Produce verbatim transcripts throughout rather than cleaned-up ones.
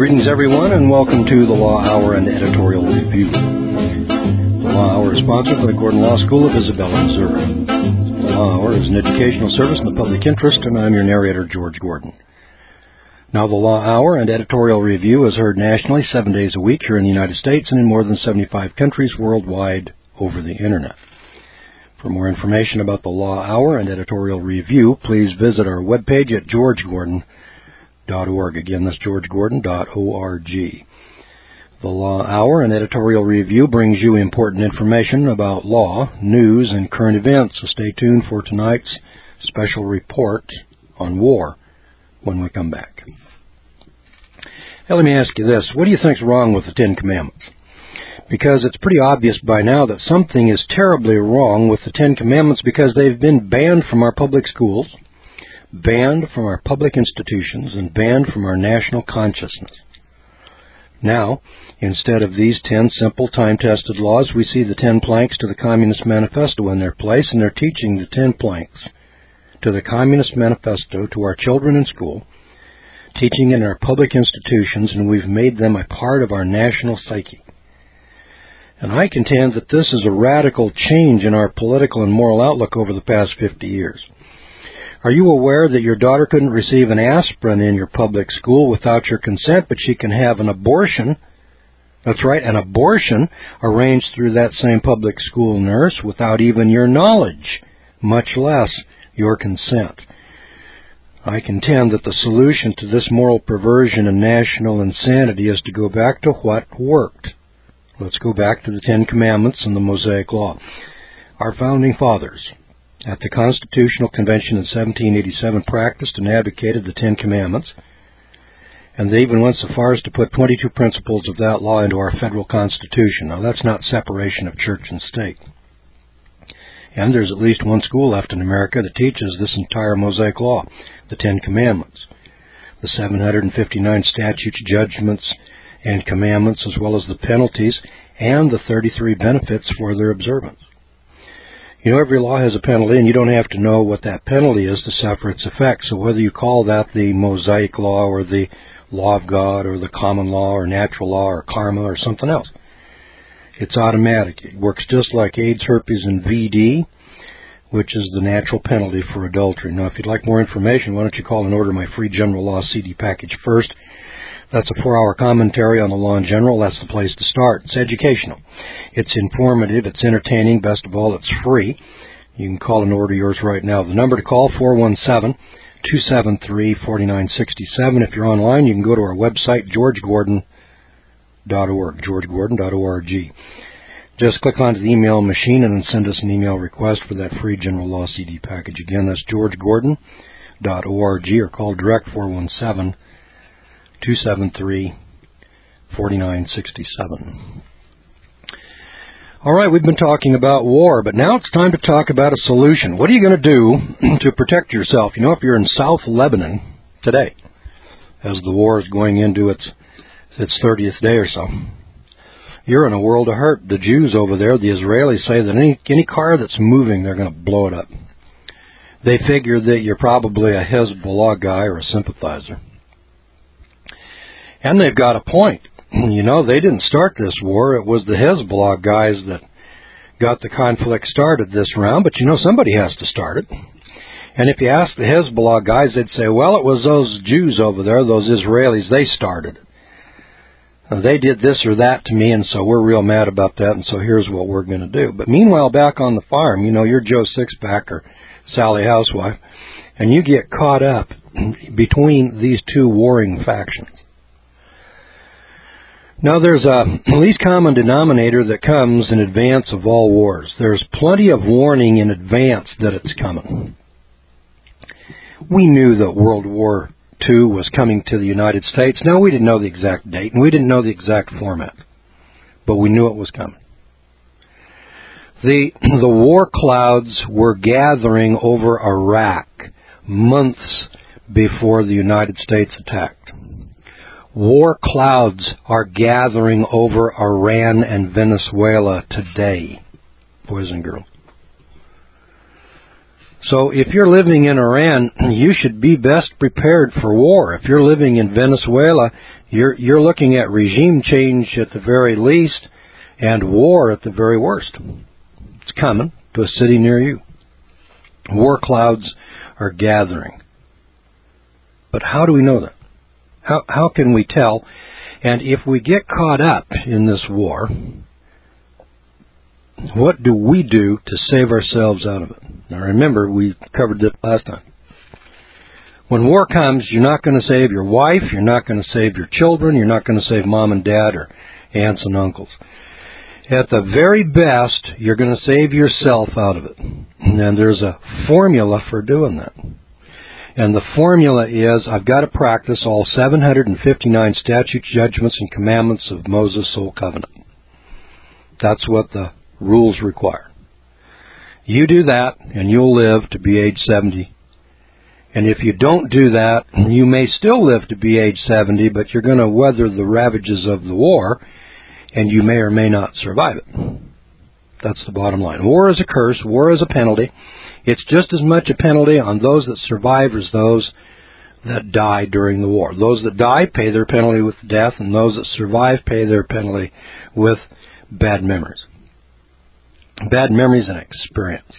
Greetings, everyone, and welcome to the Law Hour and Editorial Review. The Law Hour is sponsored by the Gordon Law School of Isabella, Missouri. The Law Hour is an educational service in the public interest, and I'm your narrator, George Gordon. Now, the Law Hour and Editorial Review is heard nationally seven days a week here in the United States and in more than seventy-five countries worldwide over the Internet. For more information about the Law Hour and Editorial Review, please visit our webpage at george gordon dot org. Again, that's george gordon dot org. The Law Hour and Editorial Review brings you important information about law, news, and current events, so stay tuned for tonight's special report on war when we come back. Now, let me ask you this. What do you think is wrong with the Ten Commandments? Because it's pretty obvious by now that something is terribly wrong with the Ten Commandments because they've been banned from our public schools, banned from our public institutions, and banned from our national consciousness. Now, instead of these ten simple time-tested laws, we see the ten planks to the Communist Manifesto in their place, and they're teaching the ten planks to the Communist Manifesto to our children in school, teaching in our public institutions, and we've made them a part of our national psyche. And I contend that this is a radical change in our political and moral outlook over the past fifty years. Are you aware that your daughter couldn't receive an aspirin in your public school without your consent, but she can have an abortion? That's right, an abortion arranged through that same public school nurse without even your knowledge, much less your consent. I contend that the solution to this moral perversion and national insanity is to go back to what worked. Let's go back to the Ten Commandments and the Mosaic Law. Our founding fathers at the Constitutional Convention in seventeen eighty-seven practiced and advocated the Ten Commandments, and they even went so far as to put twenty-two principles of that law into our federal Constitution. Now, that's not separation of church and state. And there's at least one school left in America that teaches this entire Mosaic Law, the Ten Commandments, the seven hundred fifty-nine statutes, judgments, and commandments, as well as the penalties and the thirty-three benefits for their observance. You know, every law has a penalty, and you don't have to know what that penalty is to suffer its effects. So whether you call that the Mosaic Law or the Law of God or the Common Law or Natural Law or Karma or something else, it's automatic. It works just like AIDS, herpes, and V D, which is the natural penalty for adultery. Now, if you'd like more information, why don't you call and order my free General Law C D package first. That's a four-hour commentary on the law in general. That's the place to start. It's educational. It's informative. It's entertaining. Best of all, it's free. You can call and order yours right now. The number to call, four one seven, two seven three, four nine six seven. If you're online, you can go to our website, george gordon dot org, george gordon dot org. Just click onto the email machine and then send us an email request for that free General Law C D package. Again, that's george gordon dot org, or call direct four one seven, two seven three, four nine six seven. All right, we've been talking about war, but now it's time to talk about a solution. What are you going to do to protect yourself? You know, if you're in South Lebanon today, as the war is going into its its thirtieth day or so, you're in a world of hurt. The Jews over there, the Israelis, say that any, any car that's moving, they're going to blow it up. They figure that you're probably a Hezbollah guy or a sympathizer. And they've got a point. You know, they didn't start this war. It was the Hezbollah guys that got the conflict started this round. But, you know, somebody has to start it. And if you ask the Hezbollah guys, they'd say, well, it was those Jews over there, those Israelis, they started it. Uh, they did this or that to me, and so we're real mad about that, and so here's what we're going to do. But meanwhile, back on the farm, you know, you're Joe Sixpack or Sally Housewife, and you get caught up between these two warring factions. Now, there's a least common denominator that comes in advance of all wars. There's plenty of warning in advance that it's coming. We knew that World War Two was coming to the United States. Now, we didn't know the exact date, and we didn't know the exact format, but we knew it was coming. The, the war clouds were gathering over Iraq months before the United States attacked. War clouds are gathering over Iran and Venezuela today, boys and girls. So if you're living in Iran, you should be best prepared for war. If you're living in Venezuela, you're you're looking at regime change at the very least and war at the very worst. It's coming to a city near you. War clouds are gathering. But how do we know that? How how can we tell? And if we get caught up in this war, what do we do to save ourselves out of it? Now remember, we covered it last time. When war comes, you're not going to save your wife, you're not going to save your children, you're not going to save mom and dad or aunts and uncles. At the very best, you're going to save yourself out of it. And there's a formula for doing that. And the formula is, I've got to practice all seven hundred fifty-nine statutes, judgments, and commandments of Moses' Old Covenant. That's what the rules require. You do that, and you'll live to be age seventy. And if you don't do that, you may still live to be age seventy, but you're going to weather the ravages of the war, and you may or may not survive it. That's the bottom line. War is a curse. War is a penalty. It's just as much a penalty on those that survive as those that die during the war. Those that die pay their penalty with death, and those that survive pay their penalty with bad memories. Bad memories and experience.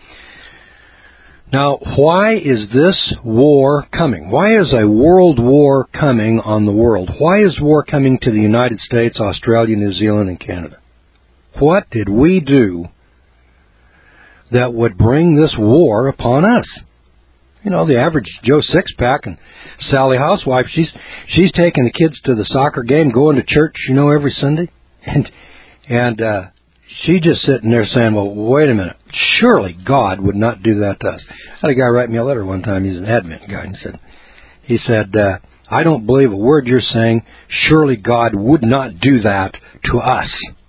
Now, why is this war coming? Why is a world war coming on the world? Why is war coming to the United States, Australia, New Zealand, and Canada? What did we do that would bring this war upon us? You know, the average Joe Sixpack and Sally Housewife, she's she's taking the kids to the soccer game, going to church, you know, every Sunday. And, and, uh, She just sitting there saying, well, wait a minute, surely God would not do that to us. I had a guy write me a letter one time, he's an Advent guy, and he said, he said, uh, I don't believe a word you're saying, surely God would not do that to us.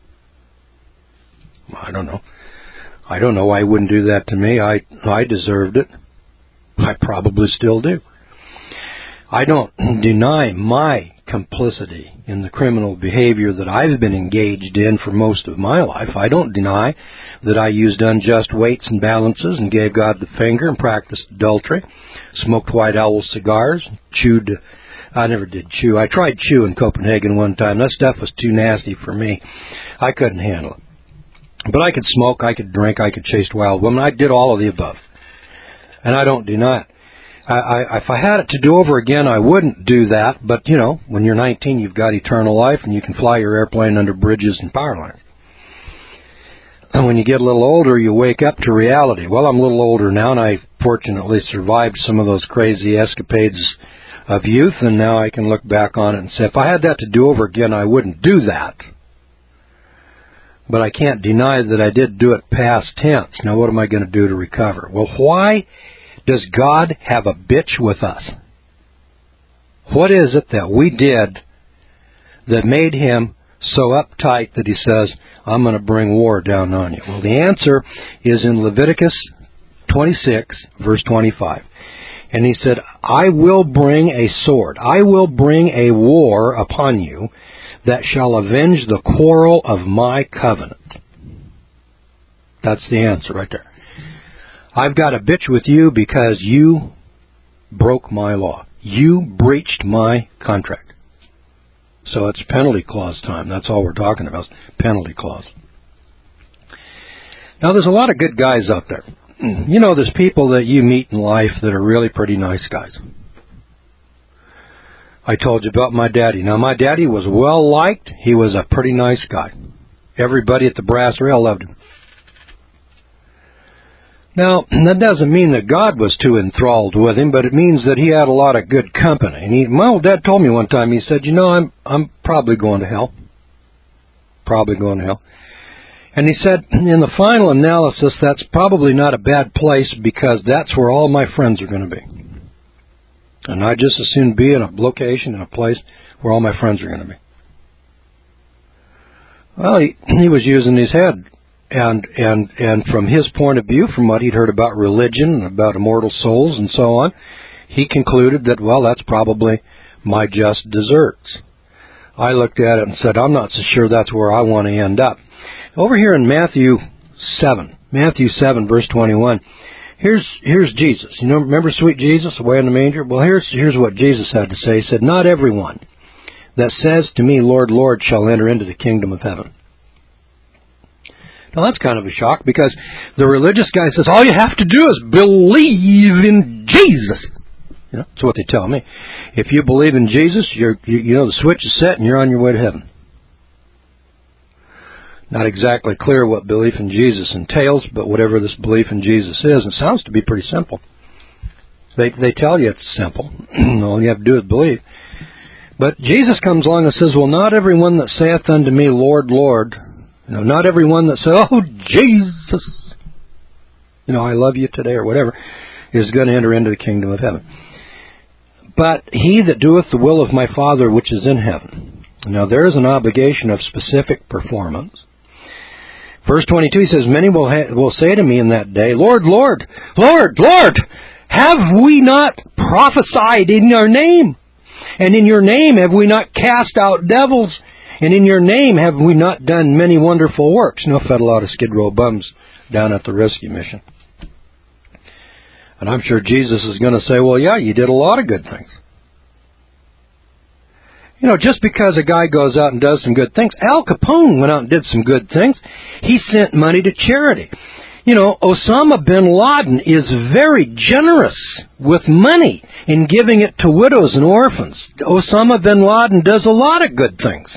I don't know. I don't know why he wouldn't do that to me. I, I deserved it. I probably still do. I don't deny my complicity in the criminal behavior that I've been engaged in for most of my life. I don't deny that I used unjust weights and balances and gave God the finger and practiced adultery, smoked White Owl cigars, chewed. I never did chew. I tried chew in Copenhagen one time. That stuff was too nasty for me. I couldn't handle it. But I could smoke, I could drink, I could chase wild women. I did all of the above. And I don't deny it. I, I, if I had it to do over again, I wouldn't do that. But, you know, when you're nineteen, you've got eternal life, and you can fly your airplane under bridges and power lines. And when you get a little older, you wake up to reality. Well, I'm a little older now, and I fortunately survived some of those crazy escapades of youth, and now I can look back on it and say, if I had that to do over again, I wouldn't do that. But I can't deny that I did do it past tense. Now, what am I going to do to recover? Well, why does God have a bitch with us? What is it that we did that made him so uptight that he says, I'm going to bring war down on you? Well, the answer is in Leviticus twenty-six, verse twenty-five. And he said, I will bring a sword, I will bring a war upon you that shall avenge the quarrel of my covenant. That's the answer right there. I've got a bitch with you because you broke my law. You breached my contract. So it's penalty clause time. That's all we're talking about, penalty clause. Now, there's a lot of good guys out there. You know, there's people that you meet in life that are really pretty nice guys. I told you about my daddy. Now, my daddy was well-liked. He was a pretty nice guy. Everybody at the brass rail loved him. Now, that doesn't mean that God was too enthralled with him, but it means that he had a lot of good company. And he, my old dad told me one time, he said, you know, I'm I'm probably going to hell. Probably going to hell. And he said, in the final analysis, that's probably not a bad place because that's where all my friends are going to be. And I just as soon be in a location, in a place where all my friends are going to be. Well, he, he was using his head. And, and, and from his point of view, from what he'd heard about religion and about immortal souls and so on, he concluded that, well, that's probably my just deserts. I looked at it and said, I'm not so sure that's where I want to end up. Over here in Matthew seven, Matthew seven, verse twenty-one, Here's here's Jesus. You know, remember sweet Jesus away in the manger? Well, here's here's what Jesus had to say. He said, "Not everyone that says to me, Lord, Lord, shall enter into the kingdom of heaven." Now that's kind of a shock, because the religious guy says, all you have to do is believe in Jesus. You know, that's what they tell me. If you believe in Jesus, you're, you, you know, the switch is set and you're on your way to heaven. Not exactly clear what belief in Jesus entails, but whatever this belief in Jesus is, it sounds to be pretty simple. They they tell you it's simple. All you have to do is believe. But Jesus comes along and says, well, not everyone that saith unto me, Lord, Lord, you know, not everyone that says, oh, Jesus, you know, I love you today or whatever, is going to enter into the kingdom of heaven. But he that doeth the will of my Father which is in heaven. Now there is an obligation of specific performance. Verse twenty-two, he says, many will, ha- will say to me in that day, Lord, Lord, Lord, Lord, have we not prophesied in your name? And in your name have we not cast out devils? And in your name have we not done many wonderful works? You know, fed a lot of Skid Row bums down at the rescue mission. And I'm sure Jesus is going to say, well, yeah, you did a lot of good things. You know, just because a guy goes out and does some good things, Al Capone went out and did some good things. He sent money to charity. You know, Osama bin Laden is very generous with money in giving it to widows and orphans. Osama bin Laden does a lot of good things.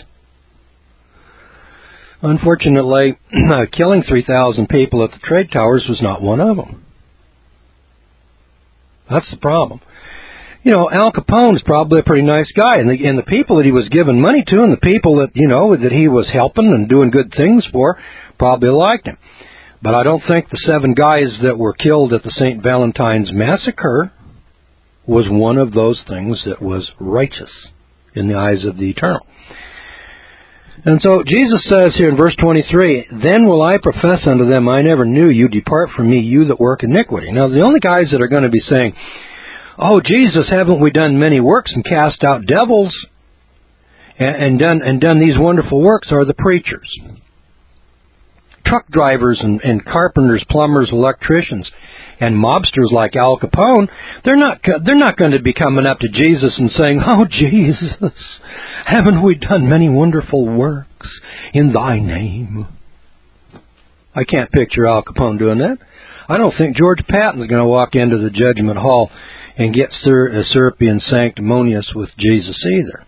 Unfortunately, killing three thousand people at the trade towers was not one of them. That's the problem. You know, Al Capone is probably a pretty nice guy, and the, and the people that he was giving money to and the people that, you know, that he was helping and doing good things for probably liked him. But I don't think the seven guys that were killed at the Saint Valentine's Massacre was one of those things that was righteous in the eyes of the Eternal. And so Jesus says here in verse twenty-three, then will I profess unto them, I never knew you, depart from me, you that work iniquity. Now the only guys that are going to be saying, oh Jesus, haven't we done many works and cast out devils and, and done and done these wonderful works are the preachers. Truck drivers and, and carpenters, plumbers, electricians, and mobsters like Al Capone, they're not they're not going to be coming up to Jesus and saying, oh, Jesus, haven't we done many wonderful works in thy name? I can't picture Al Capone doing that. I don't think George Patton's going to walk into the judgment hall and get ser- syrupy and sanctimonious with Jesus either.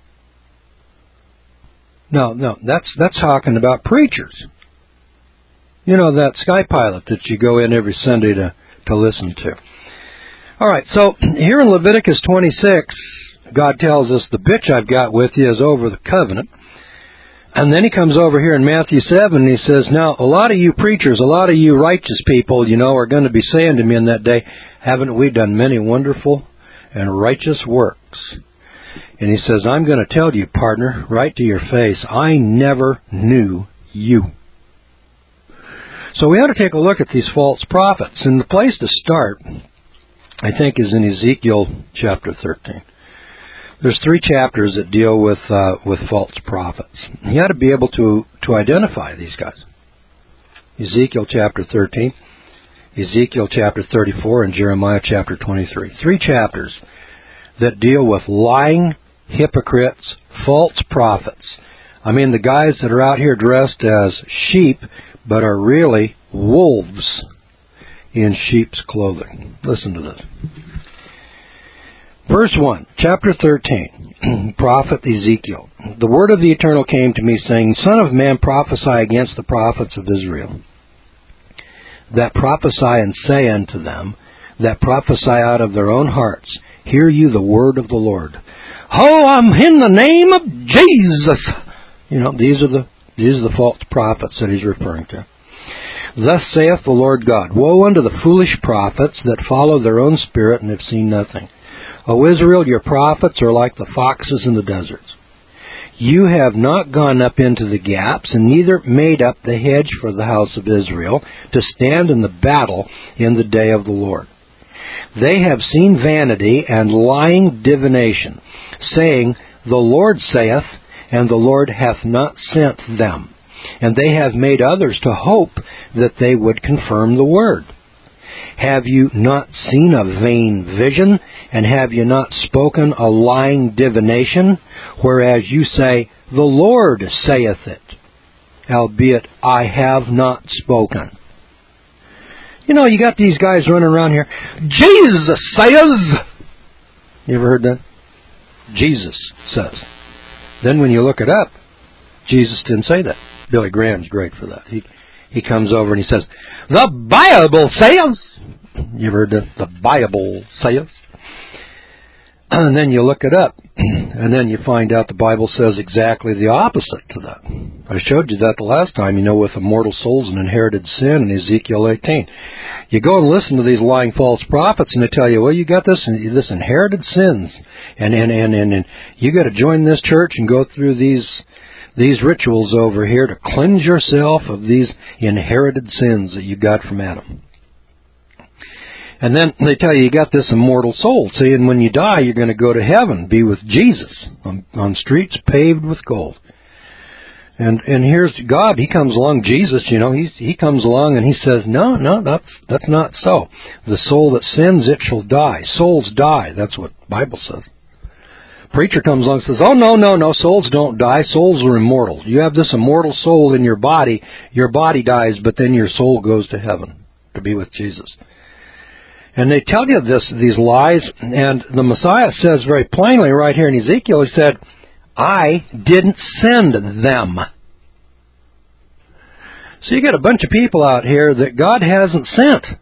No, no, that's that's talking about preachers. You know, that Sky Pilot that you go in every Sunday to, to listen to. All right, so here in Leviticus twenty-six, God tells us, the bitch I've got with you is over the covenant. And then he comes over here in Matthew seven and he says, now, a lot of you preachers, a lot of you righteous people, you know, are going to be saying to me in that day, haven't we done many wonderful and righteous works? And he says, I'm going to tell you, partner, right to your face, I never knew you. So we ought to take a look at these false prophets. And the place to start, I think, is in Ezekiel chapter thirteen. There's three chapters that deal with uh, with false prophets. You ought to be able to, to identify these guys. Ezekiel chapter thirteen, Ezekiel chapter thirty-four, and Jeremiah chapter twenty-three. Three chapters that deal with lying hypocrites, false prophets. I mean, the guys that are out here dressed as sheep, but are really wolves in sheep's clothing. Listen to this. Verse one, chapter thirteen, prophet Ezekiel. The word of the Eternal came to me, saying, Son of man, prophesy against the prophets of Israel, that prophesy and say unto them, that prophesy out of their own hearts, hear you the word of the Lord. Oh, I'm in the name of Jesus. You know, these are the these are the false prophets that he's referring to. Thus saith the Lord God, woe unto the foolish prophets that follow their own spirit and have seen nothing. O Israel, your prophets are like the foxes in the deserts. You have not gone up into the gaps, and neither made up the hedge for the house of Israel, to stand in the battle in the day of the Lord. They have seen vanity and lying divination, saying, The Lord saith, and the Lord hath not sent them. And they have made others to hope that they would confirm the word. Have you not seen a vain vision? And have you not spoken a lying divination? Whereas you say, the Lord saith it, albeit I have not spoken. You know, you got these guys running around here, Jesus says! You ever heard that? Jesus says. Then when you look it up, Jesus didn't say that. Billy Graham's great for that. He he comes over and he says, the Bible says! You ever heard that? The Bible says? And then you look it up, and then you find out the Bible says exactly the opposite to that. I showed you that the last time, you know, with immortal souls and inherited sin in Ezekiel eighteen. You go and listen to these lying false prophets, and they tell you, well, you got this this inherited sins, and and and and, and you got to join this church and go through these these rituals over here to cleanse yourself of these inherited sins that you got from Adam. And then they tell you, you got this immortal soul. See, and when you die, you're going to go to heaven, be with Jesus on, on streets paved with gold. And and here's God. He comes along, Jesus, you know, he he comes along and he says, no, no, that's that's not so. The soul that sins, it shall die. Souls die. That's what the Bible says. Preacher comes along and says, oh, no, no, no, souls don't die. Souls are immortal. You have this immortal soul in your body. Your body dies, but then your soul goes to heaven to be with Jesus. And they tell you this, these lies, and the Messiah says very plainly right here in Ezekiel, he said, I didn't send them. So you got a bunch of people out here that God hasn't sent.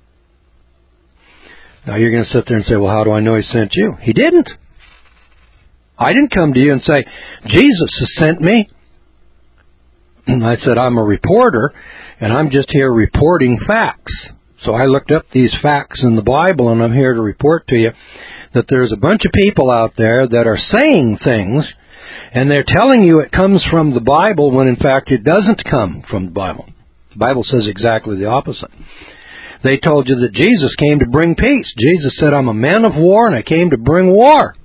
Now you're going to sit there and say, well, how do I know He sent you? He didn't. I didn't come to you and say, Jesus has sent me. I said, I'm a reporter, and I'm just here reporting facts. So I looked up these facts in the Bible, and I'm here to report to you that there's a bunch of people out there that are saying things, and they're telling you it comes from the Bible when in fact it doesn't come from the Bible. The Bible says exactly the opposite. They told you that Jesus came to bring peace. Jesus said, I'm a man of war, and I came to bring war.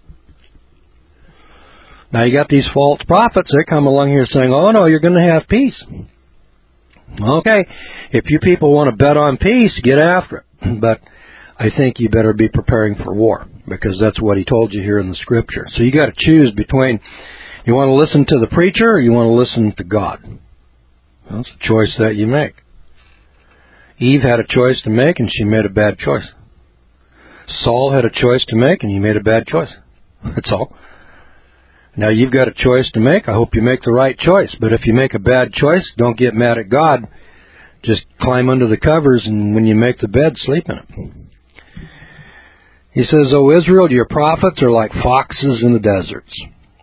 Now you got these false prophets, they come along here saying, oh no, you're going to have peace. Okay, if you people want to bet on peace, get after it. But I think you better be preparing for war, because that's what He told you here in the Scripture. So you got to choose between, you want to listen to the preacher or you want to listen to God. Well, it's a choice that you make. Eve had a choice to make, and she made a bad choice. Saul had a choice to make, and he made a bad choice. That's all. Now, you've got a choice to make. I hope you make the right choice. But if you make a bad choice, don't get mad at God. Just climb under the covers, and when you make the bed, sleep in it. He says, O Israel, your prophets are like foxes in the deserts.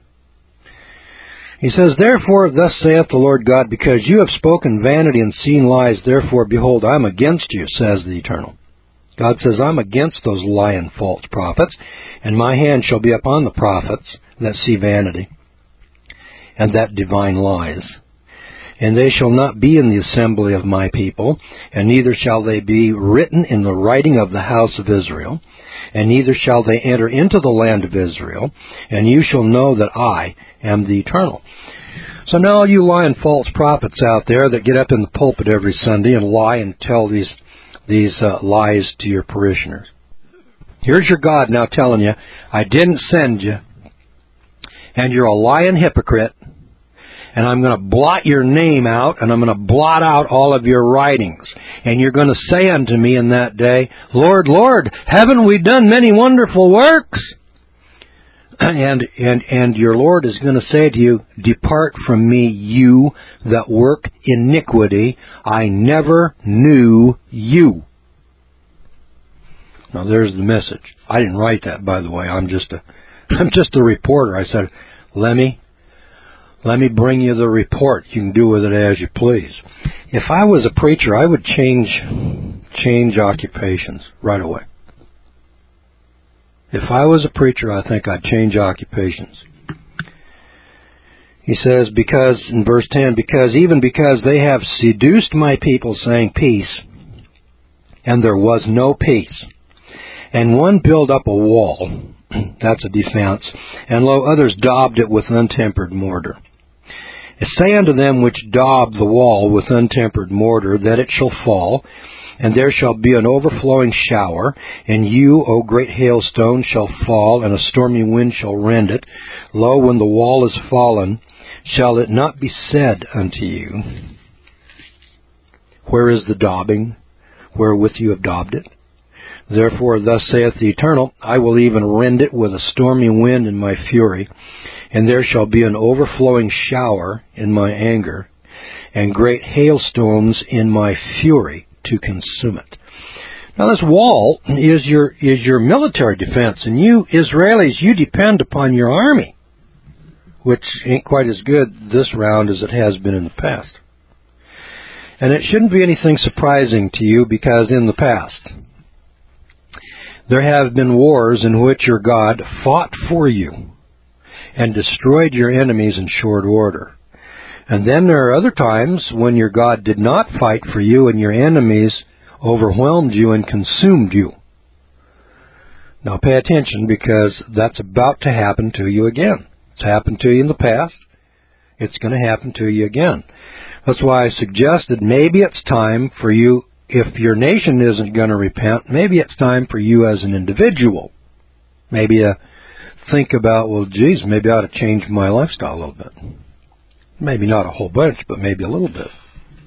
He says, therefore, thus saith the Lord God, because you have spoken vanity and seen lies, therefore, behold, I am against you, says the Eternal. God says, I'm against those lying false prophets, and my hand shall be upon the prophets that see vanity, and that divine lies. And they shall not be in the assembly of my people, and neither shall they be written in the writing of the house of Israel, and neither shall they enter into the land of Israel, and you shall know that I am the Eternal. So now you lying false prophets out there that get up in the pulpit every Sunday and lie and tell these these uh, lies to your parishioners. Here's your God now telling you, I didn't send you, and you're a lying hypocrite, and I'm going to blot your name out, and I'm going to blot out all of your writings. And you're going to say unto me in that day, Lord, Lord, haven't we done many wonderful works? And and and your Lord is going to say to you, depart from me, you that work iniquity. I never knew you. Now there's the message. I didn't write that, by the way. I'm just a I'm just a reporter. I said, let me let me bring you the report. You can do with it as you please. If I was a preacher, I would change change occupations right away. If I was a preacher, I think I'd change occupations. He says, because, in verse ten, because even because they have seduced my people, saying peace, and there was no peace. And one built up a wall, that's a defense, and lo, others daubed it with untempered mortar. Say unto them which daub the wall with untempered mortar, that it shall fall, and there shall be an overflowing shower, and you, O great hailstone, shall fall, and a stormy wind shall rend it. Lo, when the wall is fallen, shall it not be said unto you, where is the daubing, wherewith you have daubed it? Therefore thus saith the Eternal, I will even rend it with a stormy wind in my fury, and there shall be an overflowing shower in my anger, and great hailstones in my fury to consume it. Now this wall is your is your military defense, and you Israelis, you depend upon your army, which ain't quite as good this round as it has been in the past. And it shouldn't be anything surprising to you, because in the past there have been wars in which your God fought for you and destroyed your enemies in short order. And then there are other times when your God did not fight for you and your enemies overwhelmed you and consumed you. Now pay attention, because that's about to happen to you again. It's happened to you in the past. It's going to happen to you again. That's why I suggested maybe it's time for you, if your nation isn't going to repent, maybe it's time for you as an individual. Maybe uh, think about, well, geez, maybe I ought to change my lifestyle a little bit. Maybe not a whole bunch, but maybe a little bit.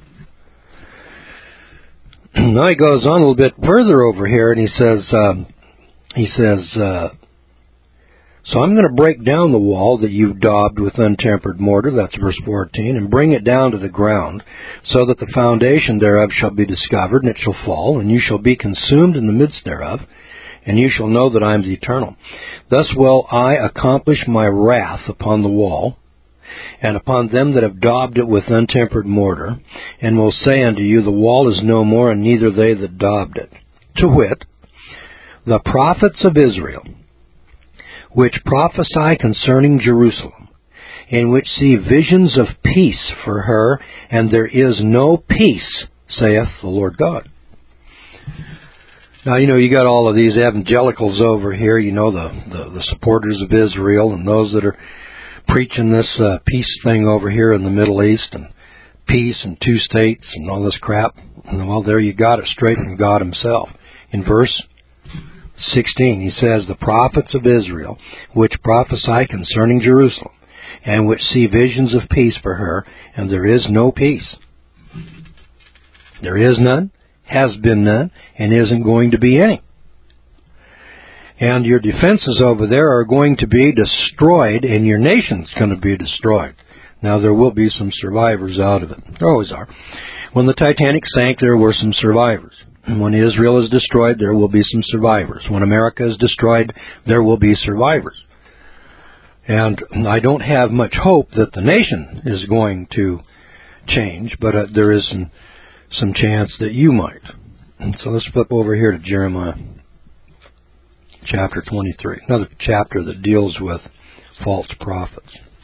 Now he goes on a little bit further over here, and he says, um, he says, uh, so I'm going to break down the wall that you've daubed with untempered mortar, that's verse fourteen, and bring it down to the ground, so that the foundation thereof shall be discovered, and it shall fall, and you shall be consumed in the midst thereof, and you shall know that I am the Eternal. Thus will I accomplish my wrath upon the wall, and upon them that have daubed it with untempered mortar, and will say unto you, the wall is no more, and neither they that daubed it. To wit, the prophets of Israel, which prophesy concerning Jerusalem, in which see visions of peace for her, and there is no peace, saith the Lord God. Now, you know, you got all of these evangelicals over here, you know, the, the, the supporters of Israel, and those that are preaching this uh, peace thing over here in the Middle East, and peace and two states and all this crap. And, well, there you got it straight from God himself. In verse sixteen, he says, the prophets of Israel, which prophesy concerning Jerusalem, and which see visions of peace for her, and there is no peace. There is none, has been none, and isn't going to be any. And your defenses over there are going to be destroyed, and your nation's going to be destroyed. Now, there will be some survivors out of it. There always are. When the Titanic sank, there were some survivors. When Israel is destroyed, there will be some survivors. When America is destroyed, there will be survivors. And I don't have much hope that the nation is going to change, but uh, there is some, some chance that you might. And so let's flip over here to Jeremiah chapter twenty-three, another chapter that deals with false prophets.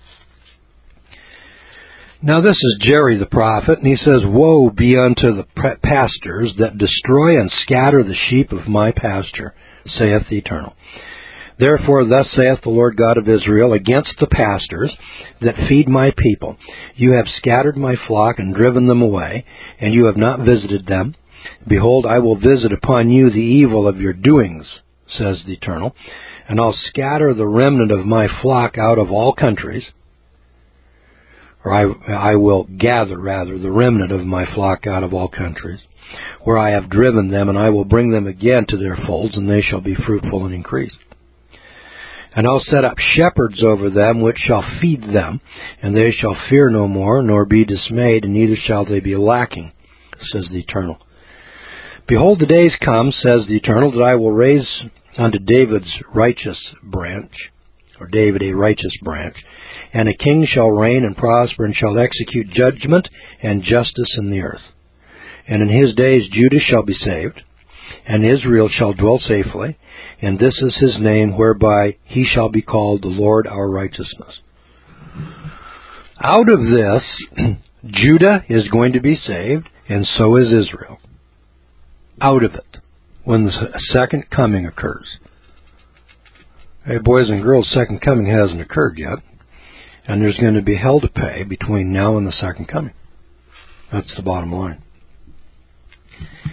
Now this is Jerry the prophet, and he says, woe be unto the pastors that destroy and scatter the sheep of my pasture, saith the Eternal. Therefore thus saith the Lord God of Israel, against the pastors that feed my people, you have scattered my flock and driven them away, and you have not visited them. Behold, I will visit upon you the evil of your doings, says the Eternal, and I'll scatter the remnant of my flock out of all countries, or I, I will gather, rather, the remnant of my flock out of all countries, where I have driven them, and I will bring them again to their folds, and they shall be fruitful and increase. And I'll set up shepherds over them, which shall feed them, and they shall fear no more, nor be dismayed, and neither shall they be lacking, says the Eternal. Behold, the days come, says the Eternal, that I will raise unto David's righteous branch, or David a righteous branch, and a king shall reign and prosper, and shall execute judgment and justice in the earth. And in his days Judah shall be saved, and Israel shall dwell safely, and this is his name, whereby he shall be called the Lord our righteousness. Out of this, Judah is going to be saved, and so is Israel. Out of it, when the second coming occurs. Hey, boys and girls, second coming hasn't occurred yet, and there's going to be hell to pay between now and the second coming. That's the bottom line.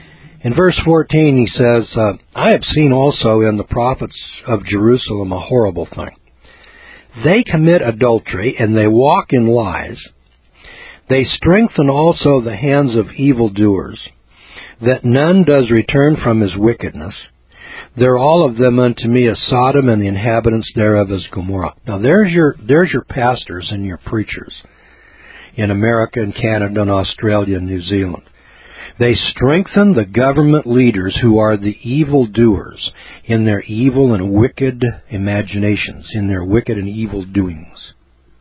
In verse fourteen, he says, uh, I have seen also in the prophets of Jerusalem a horrible thing. They commit adultery, and they walk in lies. They strengthen also the hands of evildoers, that none does return from his wickedness. They're all of them unto me as Sodom, and the inhabitants thereof as Gomorrah. Now there's your there's your pastors and your preachers in America and Canada and Australia and New Zealand. They strengthen the government leaders who are the evildoers in their evil and wicked imaginations, in their wicked and evil doings.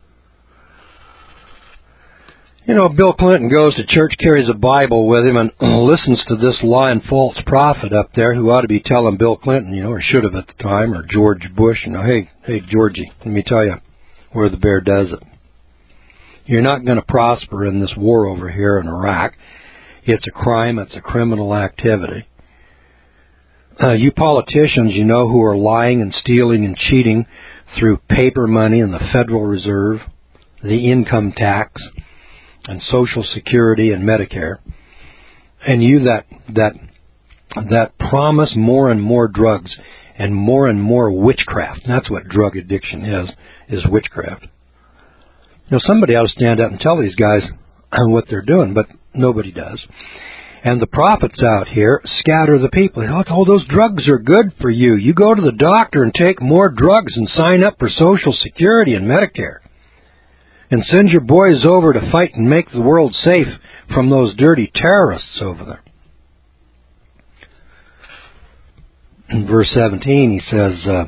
You know, Bill Clinton goes to church, carries a Bible with him, and listens to this lying false prophet up there who ought to be telling Bill Clinton, you know, or should have at the time, or George Bush, you know, hey, hey, Georgie, let me tell you where the bear does it. You're not going to prosper in this war over here in Iraq. It's a crime. It's a criminal activity. Uh, you politicians, you know, who are lying and stealing and cheating through paper money and the Federal Reserve, the income tax, and Social Security and Medicare, and you that that that promise more and more drugs and more and more witchcraft. That's what drug addiction is, is witchcraft. Now, somebody ought to stand up and tell these guys what they're doing, but nobody does. And the prophets out here scatter the people. Oh, those drugs are good for you. You go to the doctor and take more drugs and sign up for Social Security and Medicare. And send your boys over to fight and make the world safe from those dirty terrorists over there. In verse seventeen, he says, uh,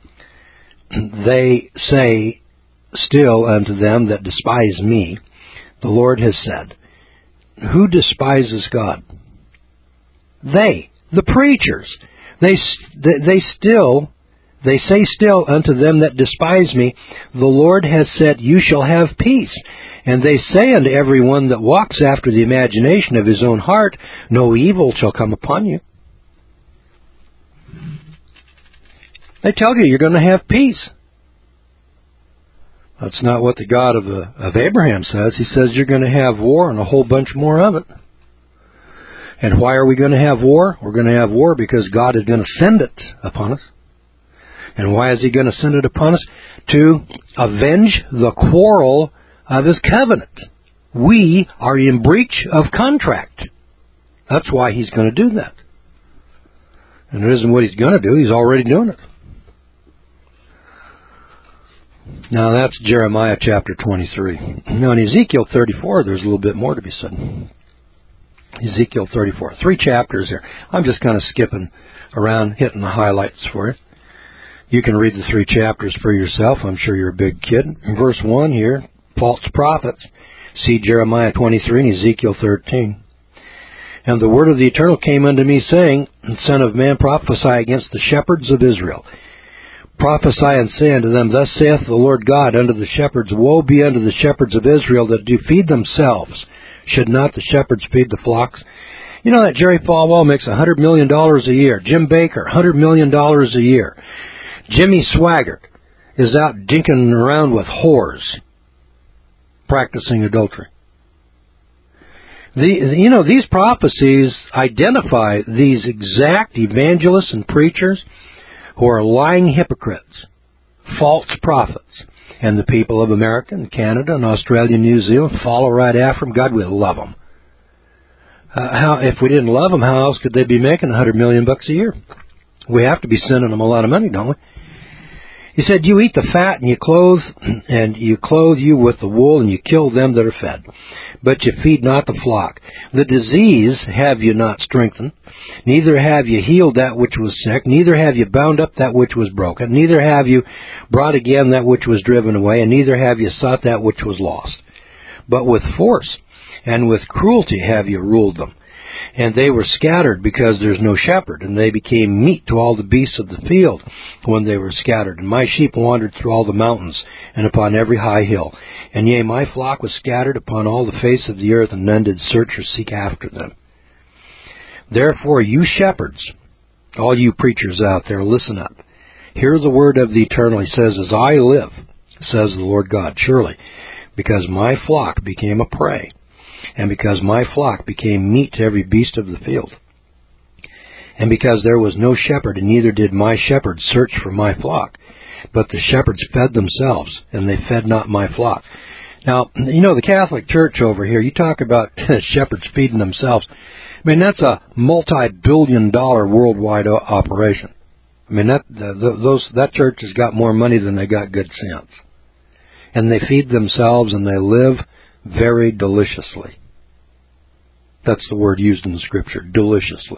they say still unto them that despise me, the Lord has said. Who despises God? They, the preachers. They, they still... They say still unto them that despise me, the Lord has said, you shall have peace. And they say unto every one that walks after the imagination of his own heart, no evil shall come upon you. They tell you you're going to have peace. That's not what the God of, uh, of Abraham says. He says you're going to have war and a whole bunch more of it. And why are we going to have war? We're going to have war because God is going to send it upon us. And why is he going to send it upon us? To avenge the quarrel of his covenant. We are in breach of contract. That's why he's going to do that. And it isn't what he's going to do. He's already doing it. Now that's Jeremiah chapter twenty-three. Now in Ezekiel thirty-four, there's a little bit more to be said. Ezekiel thirty-four. Three chapters here. I'm just kind of skipping around, hitting the highlights for you. You can read the three chapters for yourself. I'm sure you're a big kid. In verse one here, false prophets. See Jeremiah twenty-three and Ezekiel thirteen. And the word of the Eternal came unto me, saying, Son of man, prophesy against the shepherds of Israel. Prophesy and say unto them, Thus saith the Lord God unto the shepherds, Woe be unto the shepherds of Israel that do feed themselves. Should not the shepherds feed the flocks? You know that Jerry Falwell makes one hundred million dollars a year. Jim Baker, one hundred million dollars a year. Jimmy Swaggart is out dinking around with whores, practicing adultery. The, you know, these prophecies identify these exact evangelists and preachers who are lying hypocrites, false prophets. And the people of America and Canada and Australia and New Zealand follow right after them. God, we love them. Uh, how, if we didn't love them, how else could they be making one hundred million bucks a year? We have to be sending them a lot of money, don't we? He said, you eat the fat and you clothe, and you clothe you with the wool, and you kill them that are fed. But you feed not the flock. The disease have you not strengthened, neither have you healed that which was sick, neither have you bound up that which was broken, neither have you brought again that which was driven away, and neither have you sought that which was lost. But with force and with cruelty have you ruled them. And they were scattered because there's no shepherd, and they became meat to all the beasts of the field when they were scattered. And my sheep wandered through all the mountains and upon every high hill. And yea, my flock was scattered upon all the face of the earth, and none did search or seek after them. Therefore, you shepherds, all you preachers out there, listen up. Hear the word of the Eternal. He says, As I live, says the Lord God, surely, because my flock became a prey, and because my flock became meat to every beast of the field. And because there was no shepherd, and neither did my shepherds search for my flock, but the shepherds fed themselves, and they fed not my flock. Now, you know, the Catholic Church over here, you talk about shepherds feeding themselves. I mean, that's a multi-billion dollar worldwide operation. I mean, that the, those that church has got more money than they got good sense. And they feed themselves, and they live very deliciously. That's the word used in the Scripture, deliciously.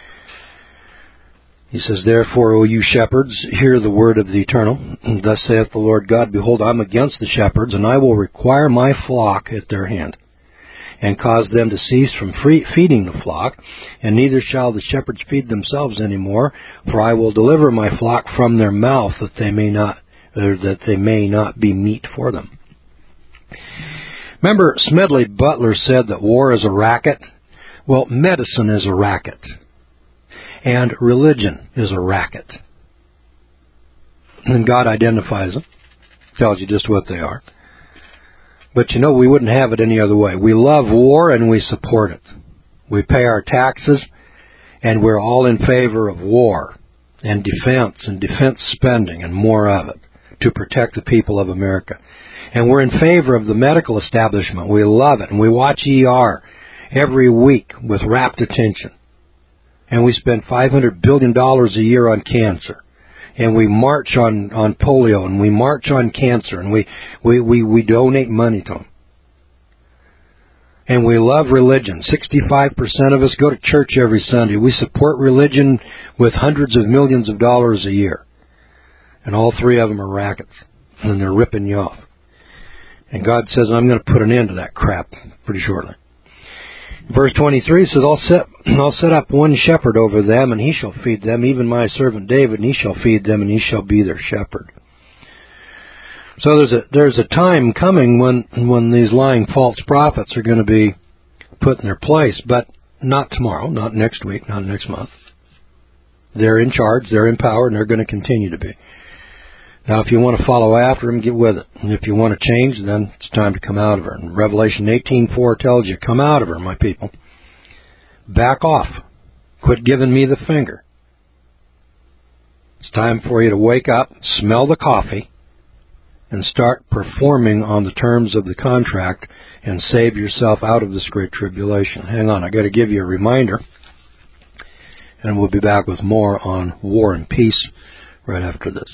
He says, therefore, O you shepherds, hear the word of the Eternal. Thus saith the Lord God, behold, I am against the shepherds, and I will require my flock at their hand, and cause them to cease from free feeding the flock, and neither shall the shepherds feed themselves any more, for I will deliver my flock from their mouth, that they may not, or that they may not be meat for them. Remember, Smedley Butler said that war is a racket? Well, medicine is a racket. And religion is a racket. And God identifies them, tells you just what they are. But you know, we wouldn't have it any other way. We love war and we support it. We pay our taxes, and we're all in favor of war and defense and defense spending and more of it to protect the people of America. And we're in favor of the medical establishment. We love it, and we watch E R every week with rapt attention. And we spend five hundred billion dollars a year on cancer. And we march on, on polio, and we march on cancer, and we, we, we, we donate money to them. And we love religion. sixty-five percent of us go to church every Sunday. We support religion with hundreds of millions of dollars a year. And all three of them are rackets, and they're ripping you off. And God says, I'm going to put an end to that crap pretty shortly. Verse twenty-three says, I'll set, I'll set up one shepherd over them, and he shall feed them, even my servant David, and he shall feed them, and he shall be their shepherd. So there's a there's a time coming when when these lying false prophets are going to be put in their place, but not tomorrow, not next week, not next month. They're in charge, they're in power, and they're going to continue to be. Now, if you want to follow after them, get with it. And if you want to change, then it's time to come out of her. And Revelation eighteen four tells you, come out of her, my people. Back off. Quit giving me the finger. It's time for you to wake up, smell the coffee, and start performing on the terms of the contract and save yourself out of this great tribulation. Hang on, I got to give you a reminder. And we'll be back with more on war and peace right after this.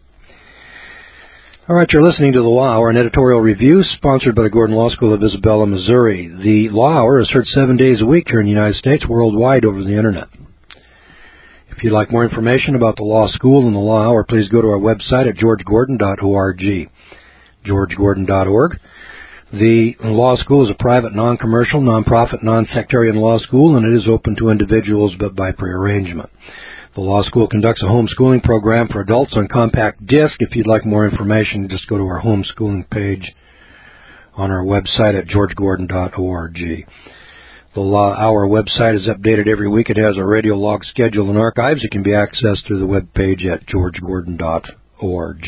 All right, you're listening to The Law Hour, an editorial review sponsored by the Gordon Law School of Isabella, Missouri. The Law Hour is heard seven days a week here in the United States, worldwide over the Internet. If you'd like more information about the Law School and the Law Hour, please go to our website at george gordon dot org, george gordon dot org. The Law School is a private, non-commercial, non-profit, non-sectarian law school, and it is open to individuals but by prearrangement. The Law School conducts a homeschooling program for adults on compact disc. If you'd like more information, just go to our homeschooling page on our website at george gordon dot org. The Law Hour website is updated every week. It has a radio log schedule and archives. It can be accessed through the web page at george gordon dot org.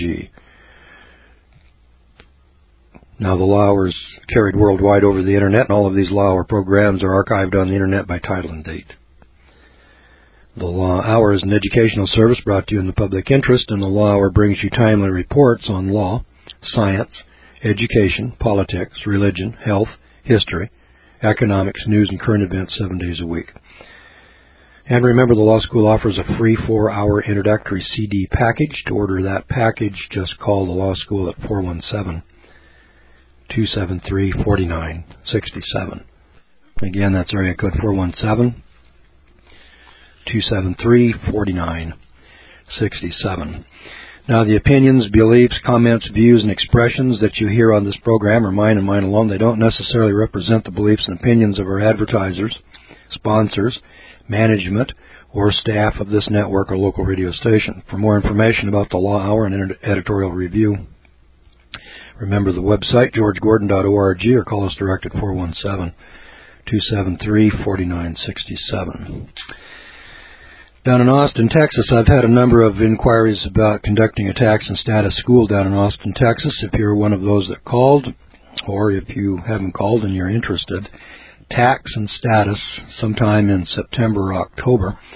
Now, the Law Hour is carried worldwide over the Internet, and all of these Law Hour programs are archived on the Internet by title and date. The Law Hour is an educational service brought to you in the public interest, and the Law Hour brings you timely reports on law, science, education, politics, religion, health, history, economics, news, and current events seven days a week. And remember, the Law School offers a free four-hour introductory C D package. To order that package, just call the Law School at four one seven, two seven three, four nine six seven. Again, that's area code four one seven, two seven three, four nine six seven. Now, the opinions, beliefs, comments, views, and expressions that you hear on this program are mine and mine alone. They don't necessarily represent the beliefs and opinions of our advertisers, sponsors, management, or staff of this network or local radio station. For more information about the Law Hour and editorial review, remember the website, george gordon dot org, or call us direct at four one seven, two seven three, four nine six seven. Down in Austin, Texas, I've had a number of inquiries about conducting a tax and status school down in Austin, Texas. If you're one of those that called, or if you haven't called and you're interested, tax and status sometime in September or October.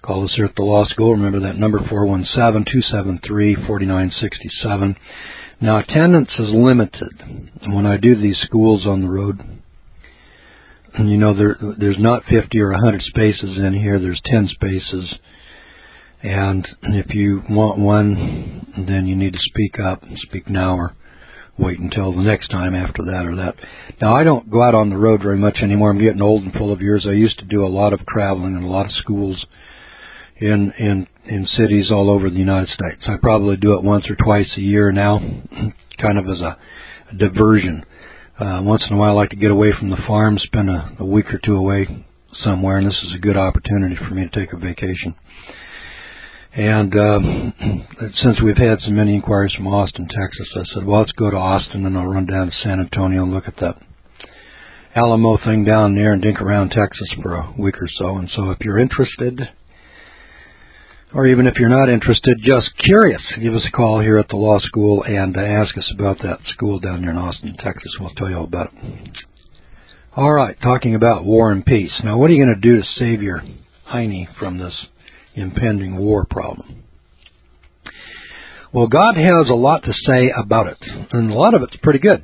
Call us here at the law school. Remember that number, four one seven, two seven three, four nine six seven. Now, attendance is limited. And when I do these schools on the road, and you know, there, there's not fifty or one hundred spaces in here. There's ten spaces. And if you want one, then you need to speak up, speak now, or wait until the next time after that or that. Now, I don't go out on the road very much anymore. I'm getting old and full of years. I used to do a lot of traveling and a lot of schools in in in cities all over the United States. I probably do it once or twice a year now, kind of as a, a diversion. Uh, once in a while, I like to get away from the farm, spend a, a week or two away somewhere, and this is a good opportunity for me to take a vacation. And um, since we've had so many inquiries from Austin, Texas, I said, well, let's go to Austin, and I'll run down to San Antonio and look at that Alamo thing down there and dink around Texas for a week or so. And so if you're interested, or even if you're not interested, just curious, give us a call here at the law school and uh, ask us about that school down there in Austin, Texas. We'll tell you all about it. All right, talking about war and peace. Now, what are you going to do to save your hiney from this impending war problem? Well, God has a lot to say about it, and a lot of it's pretty good.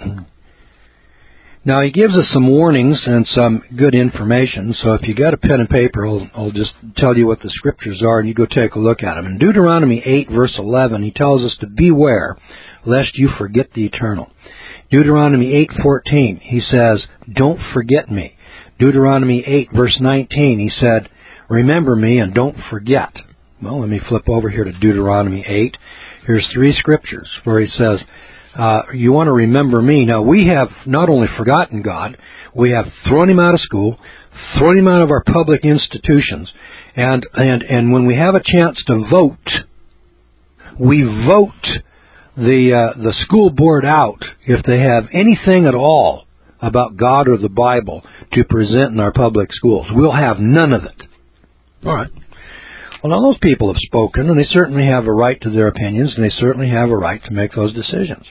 Now, He gives us some warnings and some good information, so if you got a pen and paper, I'll, I'll just tell you what the Scriptures are, and you go take a look at them. In Deuteronomy eight, verse eleven, He tells us to beware lest you forget the eternal. Deuteronomy eight fourteen, He says, don't forget me. Deuteronomy eight, verse nineteen, He said, remember me and don't forget. Well, let me flip over here to Deuteronomy eight. Here's three scriptures where He says, uh, you want to remember me. Now, we have not only forgotten God, we have thrown Him out of school, thrown Him out of our public institutions, and, and, and when we have a chance to vote, we vote the, uh, the school board out if they have anything at all about God or the Bible to present in our public schools. We'll have none of it. All right. Well, now those people have spoken, and they certainly have a right to their opinions, and they certainly have a right to make those decisions.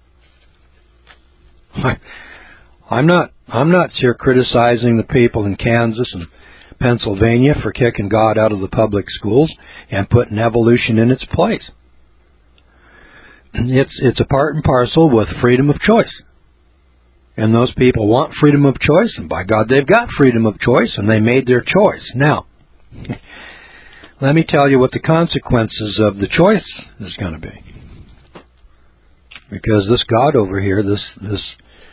I, I'm not. I'm not here criticizing the people in Kansas and Pennsylvania for kicking God out of the public schools and putting evolution in its place. It's it's a part and parcel with freedom of choice. And those people want freedom of choice, and by God, they've got freedom of choice, and they made their choice. Now, let me tell you what the consequences of the choice is going to be. Because this God over here, this this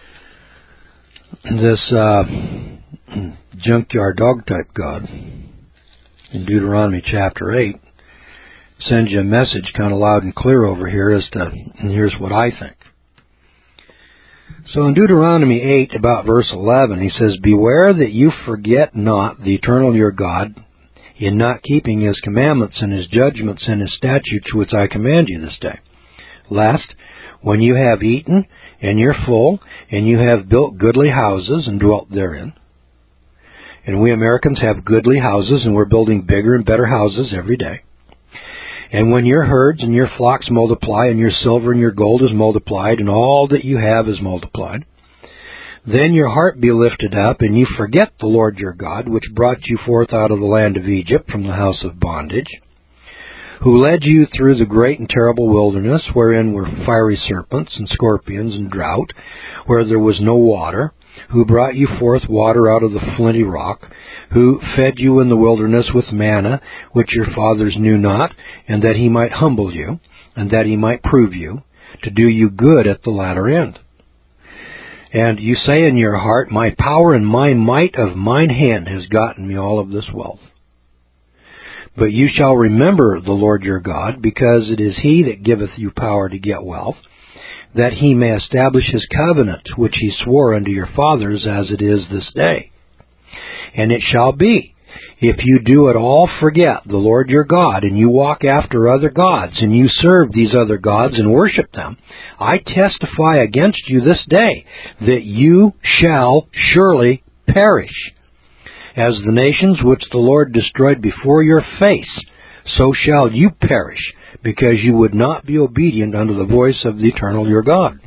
this uh, junkyard dog type God in Deuteronomy chapter eight sends you a message kind of loud and clear over here as to, and here's what I think. So in Deuteronomy eight, about verse eleven, He says, beware that you forget not the eternal your God, in not keeping His commandments and His judgments and His statutes which I command you this day. Lest, when you have eaten, and you're full, and you have built goodly houses and dwelt therein. And we Americans have goodly houses, and we're building bigger and better houses every day. And when your herds and your flocks multiply, and your silver and your gold is multiplied, and all that you have is multiplied, then your heart be lifted up, and you forget the Lord your God, which brought you forth out of the land of Egypt from the house of bondage, who led you through the great and terrible wilderness, wherein were fiery serpents and scorpions and drought, where there was no water, who brought you forth water out of the flinty rock, who fed you in the wilderness with manna, which your fathers knew not, and that He might humble you, and that He might prove you, to do you good at the latter end. And you say in your heart, my power and my might of mine hand has gotten me all of this wealth. But you shall remember the Lord your God, because it is He that giveth you power to get wealth, that He may establish His covenant, which He swore unto your fathers, as it is this day. And it shall be, if you do at all forget the Lord your God, and you walk after other gods, and you serve these other gods and worship them, I testify against you this day, that you shall surely perish. As the nations which the Lord destroyed before your face, so shall you perish, because you would not be obedient unto the voice of the eternal your God.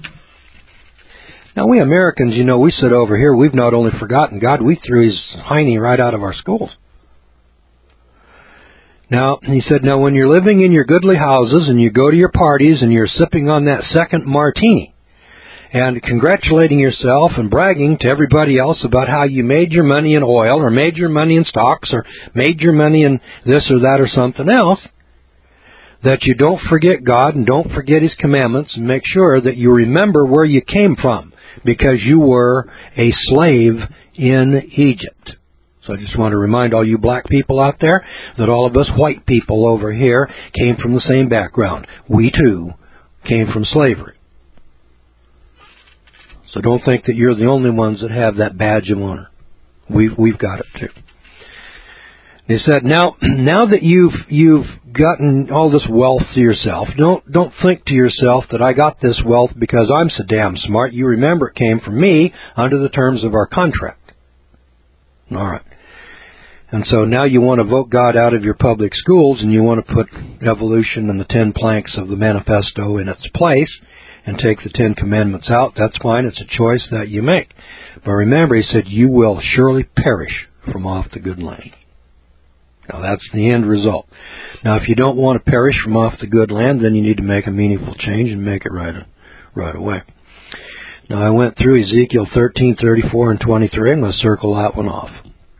Now, we Americans, you know, we sit over here, we've not only forgotten God, we threw His hiney right out of our schools. Now, he said, now when you're living in your goodly houses and you go to your parties and you're sipping on that second martini and congratulating yourself and bragging to everybody else about how you made your money in oil or made your money in stocks or made your money in this or that or something else, that you don't forget God and don't forget His commandments, and make sure that you remember where you came from, because you were a slave in Egypt. So I just want to remind all you black people out there that all of us white people over here came from the same background. We too came from slavery. So don't think that you're the only ones that have that badge of honor. We've we've got it too. He said, now, now that you've you've gotten all this wealth to yourself, don't don't think to yourself that I got this wealth because I'm so damn smart. You remember it came from me under the terms of our contract. All right. And so now you want to vote God out of your public schools and you want to put evolution and the ten planks of the manifesto in its place and take the Ten Commandments out. That's fine. It's a choice that you make. But remember, he said, you will surely perish from off the good land. Now, that's the end result. Now, if you don't want to perish from off the good land, then you need to make a meaningful change and make it right, right away. Now, I went through Ezekiel thirteen, thirty-four, and twenty-three. I'm going to circle that one off.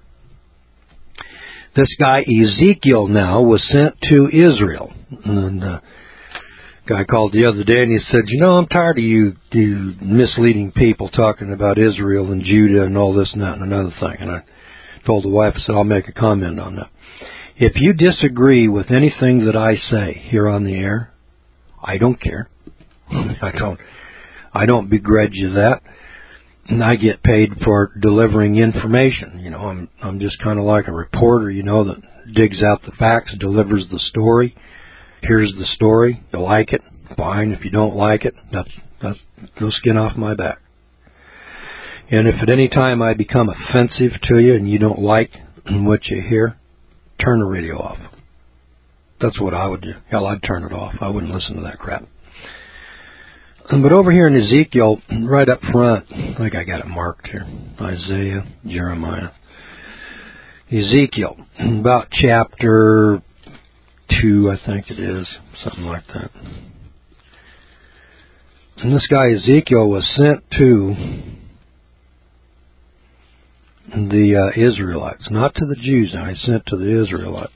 This guy Ezekiel now was sent to Israel. And uh, guy called the other day and he said, you know, I'm tired of you, you misleading people talking about Israel and Judah and all this and that and another thing. And I told the wife, I said, I'll make a comment on that. If you disagree with anything that I say here on the air, I don't care. I don't, I don't begrudge you that. And I get paid for delivering information. You know, I'm, I'm just kind of like a reporter, you know, that digs out the facts, delivers the story. Here's the story. You like it? Fine. If you don't like it, that's, that's no skin off my back. And if at any time I become offensive to you and you don't like what you hear, turn the radio off. That's what I would do. Hell, I'd turn it off. I wouldn't listen to that crap. But over here in Ezekiel, right up front, I think I got it marked here. Isaiah, Jeremiah. Ezekiel, about chapter two, I think it is. Something like that. And this guy Ezekiel was sent to the uh, Israelites, not to the Jews now. He's sent to the Israelites.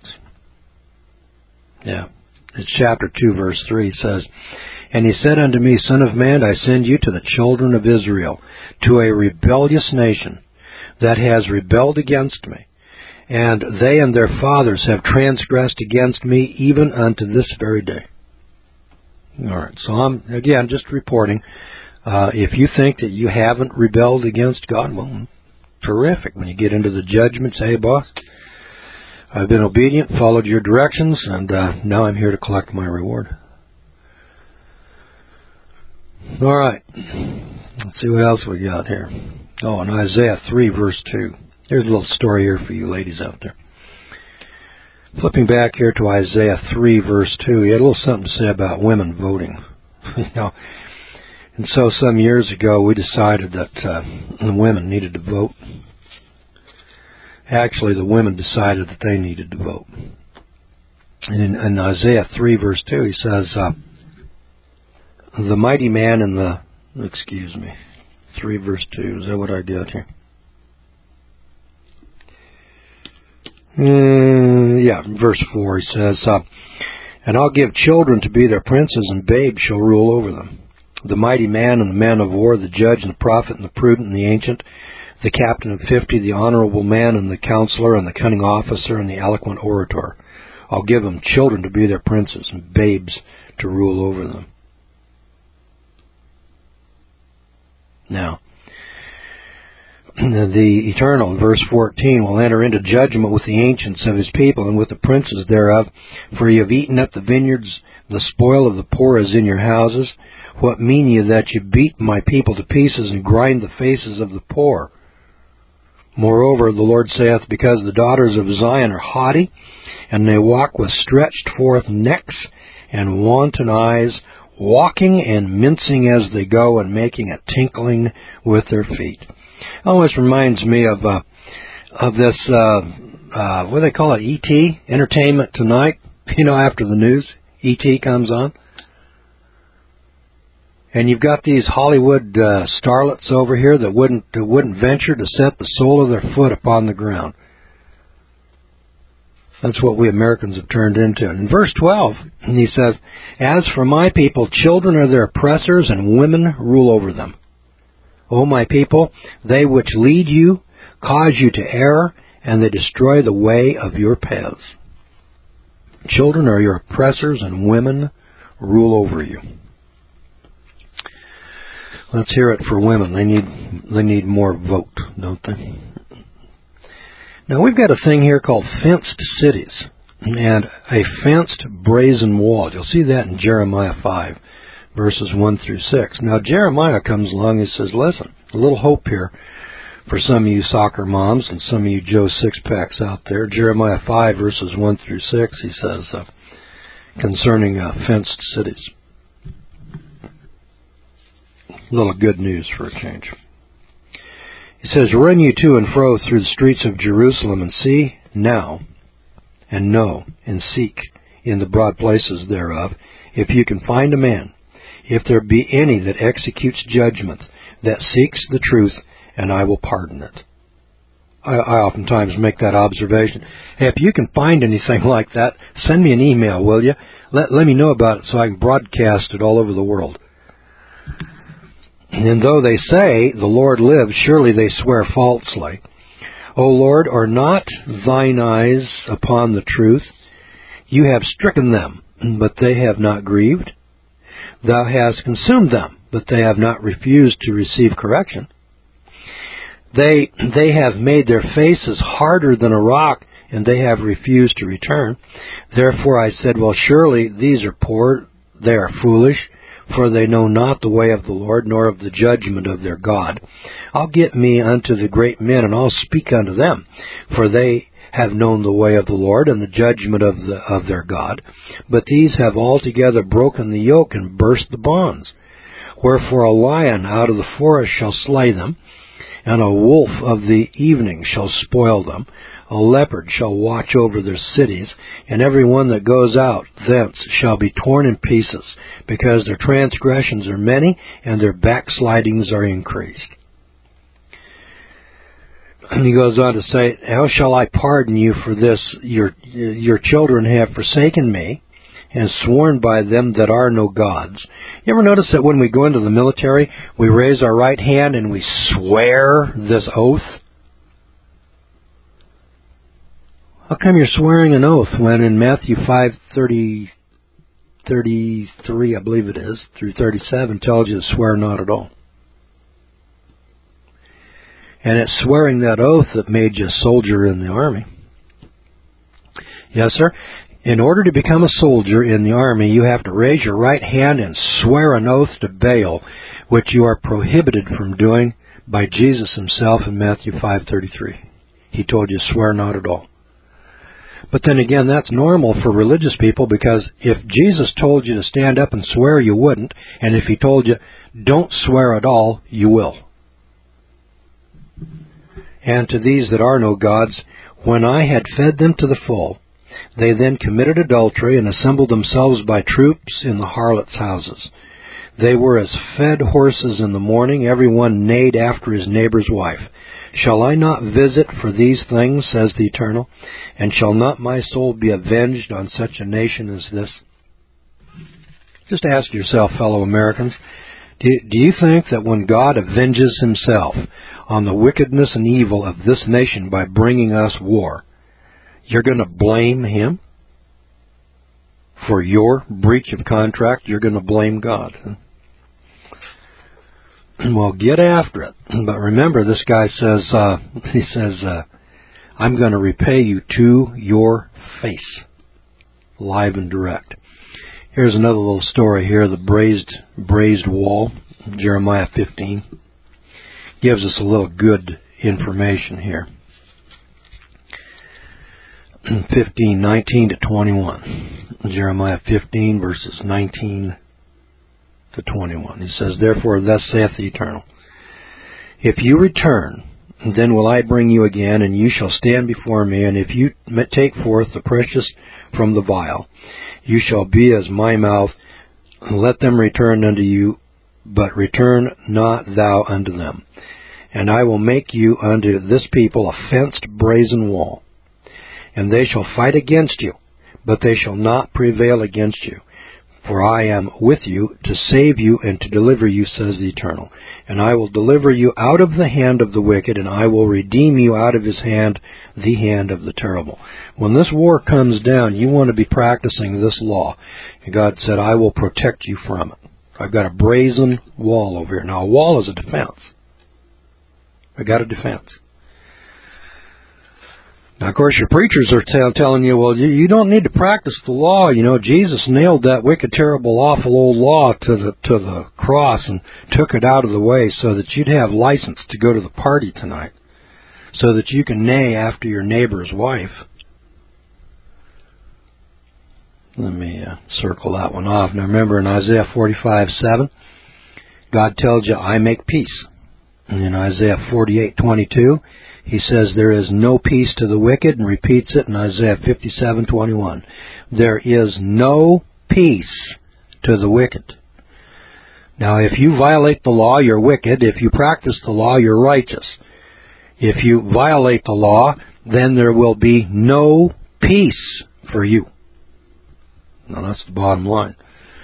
Yeah. It's chapter two, verse three. It says, and he said unto me, Son of man, I send you to the children of Israel, to a rebellious nation that has rebelled against me. And they and their fathers have transgressed against me even unto this very day. All right. So I'm, again, just reporting. Uh, if you think that you haven't rebelled against God, well, terrific. When you get into the judgment, say, hey, boss, I've been obedient, followed your directions, and uh, now I'm here to collect my reward. All right. Let's see what else we got here. Oh, in Isaiah three, verse two. Here's a little story here for you ladies out there. Flipping back here to Isaiah three, verse two, he had a little something to say about women voting. You know, and so some years ago we decided that uh, the women needed to vote. Actually, the women decided that they needed to vote. And in, in Isaiah three, verse two, he says, uh, the mighty man in the, excuse me, three, verse two, is that what I got here? Uh, yeah, verse four, he says, uh, and I'll give children to be their princes, and babes shall rule over them. The mighty man and the man of war, the judge and the prophet and the prudent and the ancient, the captain of fifty, the honorable man and the counselor and the cunning officer and the eloquent orator. I'll give them children to be their princes and babes to rule over them. Now, the Eternal, verse fourteen, will enter into judgment with the ancients of his people and with the princes thereof, for ye have eaten up the vineyards, the spoil of the poor is in your houses. What mean ye that you beat my people to pieces and grind the faces of the poor? Moreover, the Lord saith, because the daughters of Zion are haughty, and they walk with stretched forth necks and wanton eyes, walking and mincing as they go, and making a tinkling with their feet. Always reminds me of uh, of this uh, uh, what do they call it, E T, Entertainment Tonight, you know, after the news, E T comes on. And you've got these Hollywood uh, starlets over here that wouldn't uh, wouldn't venture to set the sole of their foot upon the ground. That's what we Americans have turned into. And in verse twelve, he says, "As for my people, children are their oppressors, and women rule over them. O my people, they which lead you cause you to err, and they destroy the way of your paths." Children are your oppressors, and women rule over you. Let's hear it for women. They need they need more vote, don't they? Now, we've got a thing here called fenced cities and a fenced brazen wall. You'll see that in Jeremiah five, verses one through six. Now, Jeremiah comes along and says, listen, a little hope here for some of you soccer moms and some of you Joe Six-Packs out there. Jeremiah five, verses one through six, he says, uh, concerning uh, fenced cities. A little good news for a change. He says, "Run you to and fro through the streets of Jerusalem, and see now, and know, and seek in the broad places thereof, if you can find a man, if there be any that executes judgment, that seeks the truth, and I will pardon it." I, I oftentimes make that observation. Hey, if you can find anything like that, send me an email, will you? Let, let me know about it so I can broadcast it all over the world. "And though they say, the Lord lives, surely they swear falsely. O Lord, are not thine eyes upon the truth? You have stricken them, but they have not grieved. Thou hast consumed them, but they have not refused to receive correction. They, they have made their faces harder than a rock, and they have refused to return. Therefore I said, well, surely these are poor, they are foolish, for they know not the way of the Lord, nor of the judgment of their God. I'll get me unto the great men, and I'll speak unto them, for they have known the way of the Lord, and the judgment of the of their God. But these have altogether broken the yoke, and burst the bonds. Wherefore a lion out of the forest shall slay them, and a wolf of the evening shall spoil them. A leopard shall watch over their cities, and every one that goes out thence shall be torn in pieces, because their transgressions are many, and their backslidings are increased. And he goes on to say, how shall I pardon you for this? Your, your children have forsaken me, and sworn by them that are no gods. You ever notice that when we go into the military, we raise our right hand and we swear this oath? How come you're swearing an oath when in Matthew five thirty, thirty-three, I believe it is, through thirty-seven, tells you to swear not at all? And it's swearing that oath that made you a soldier in the army. Yes, sir. In order to become a soldier in the army, you have to raise your right hand and swear an oath to Baal, which you are prohibited from doing by Jesus himself in Matthew five thirty-three. He told you, swear not at all. But then again, that's normal for religious people, because if Jesus told you to stand up and swear, you wouldn't. And if he told you, don't swear at all, you will. And to these that are no gods, when I had fed them to the full, they then committed adultery, and assembled themselves by troops in the harlots' houses. They were as fed horses in the morning, every one neighed after his neighbor's wife. Shall I not visit for these things, says the Eternal, and shall not my soul be avenged on such a nation as this? Just ask yourself, fellow Americans, do you, do you think that when God avenges himself on the wickedness and evil of this nation by bringing us war, you're going to blame him for your breach of contract? You're going to blame God. Well, get after it. But remember, this guy says, uh, he says, uh, I'm going to repay you to your face, live and direct. Here's another little story here, the braised, braised wall, Jeremiah fifteen. Gives us a little good information here. fifteen, nineteen to twenty-one. Jeremiah fifteen, verses nineteen to twenty-one. He says, therefore, thus saith the Eternal, if you return then will I bring you again, and you shall stand before me, and if you take forth the precious from the vial, you shall be as my mouth. Let them return unto you, but return not thou unto them. And I will make you unto this people a fenced brazen wall. And they shall fight against you, but they shall not prevail against you. For I am with you to save you and to deliver you, says the Eternal. And I will deliver you out of the hand of the wicked, and I will redeem you out of his hand, the hand of the terrible. When this war comes down, you want to be practicing this law. And God said, I will protect you from it. I've got a brazen wall over here. Now, a wall is a defense. I got a defense. Now, of course, your preachers are t- telling you, well, you, you don't need to practice the law. You know, Jesus nailed that wicked, terrible, awful old law to the to the cross and took it out of the way so that you'd have license to go to the party tonight, so that you can neigh after your neighbor's wife. Let me uh, circle that one off. Now, remember in Isaiah forty-five seven, God tells you, I make peace. And in Isaiah forty-eight twenty-two, he says there is no peace to the wicked, and repeats it in Isaiah fifty-seven twenty-one. There is no peace to the wicked. Now, if you violate the law, you're wicked. If you practice the law, you're righteous. If you violate the law, then there will be no peace for you. Now, that's the bottom line.